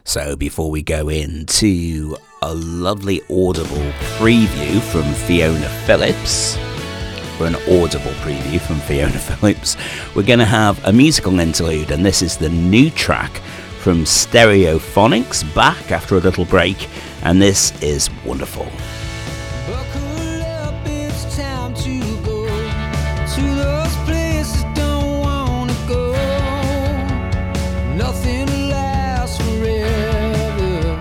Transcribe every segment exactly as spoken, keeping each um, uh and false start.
So before we go into a lovely audible preview from Fiona Phillips, or an audible preview from Fiona Phillips, we're going to have a musical interlude, and this is the new track from Stereophonics, back after a little break, and this is wonderful. Buckle up, it's time to go to those places don't wanna go. Nothing lasts forever.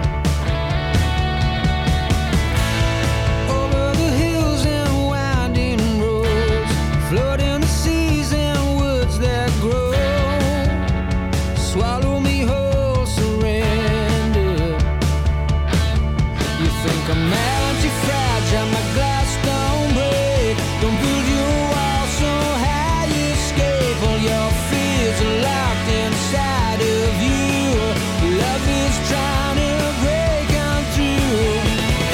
Over the hills and winding roads, floating the seas and woods that grow. Swallow me whole, surrender. You think I'm anti-fragile, my glass don't break. Don't build your wall so high you escape. All your fears are locked inside of you. Love is trying to break on through.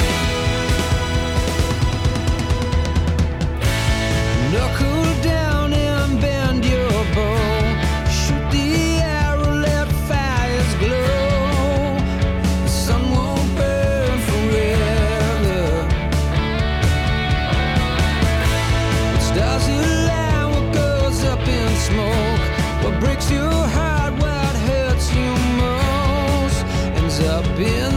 Knuckle down and bend your bow. Shoot the arrow, let fires glow. The sun won't burn forever. What stars align, what goes up in smoke. What breaks your heart, what hurts you most, ends up in